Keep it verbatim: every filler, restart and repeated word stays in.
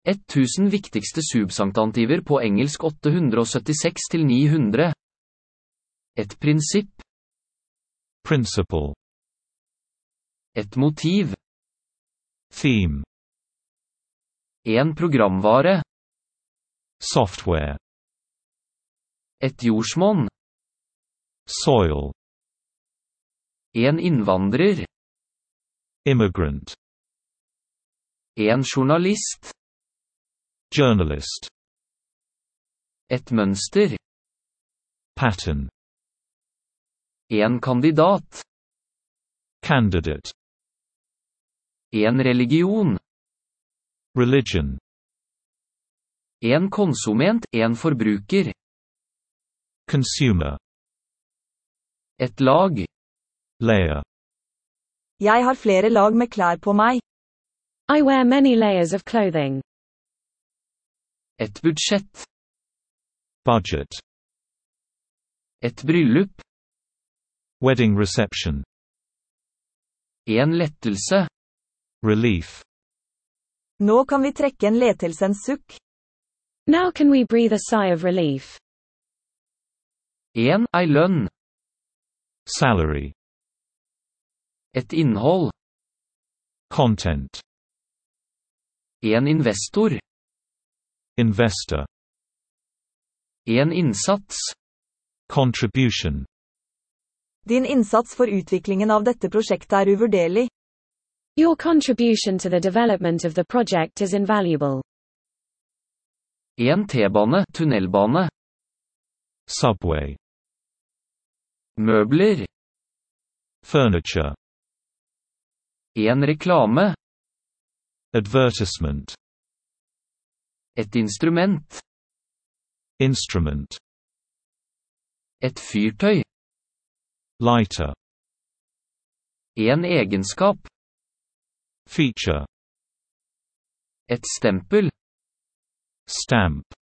tusen viktigste substantiver på engelsk åtte hundre syttiseks til ni hundre. Et prinsipp. Principle. Et motiv. Theme. En programvare. Software. Et jordsmonn. Soil. En innvandrer. Immigrant. En journalist. Journalist. Et mønster. Pattern. En kandidat. Candidate. En religion. Religion. En konsument, en forbruker. Consumer. Et lag. Layer. Jeg har flere lag med klær på meg. I wear many layers of clothing. Et budsjett. Budget. Et bryllup. Wedding reception. En lettelse. Relief. Nå kan vi trekke en letelsens sukk. Now can we breathe a sigh of relief? En, ei lønn. Salary. Et innhold. Content. En investor. Investor. En innsats. Contribution. Din innsats for utviklingen av dette prosjektet er uvurderlig. Your contribution to the development of the project is invaluable. En T-bane, tunnelbane. Subway. Møbler. Furniture. En reklame. Advertisement. Et instrument. Instrument. Et fyrtøy. Lighter. En egenskap. Feature. Et stempel. Stamp.